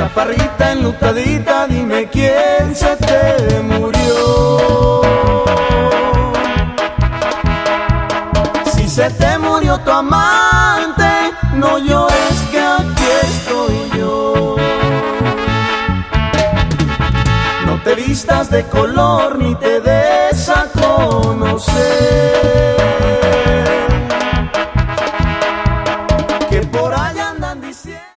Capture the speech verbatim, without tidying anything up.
chaparrita enlutadita, dime quién se te murió. Si se te murió tu amante, no llores que aquí estoy yo. No te vistas de color ni te de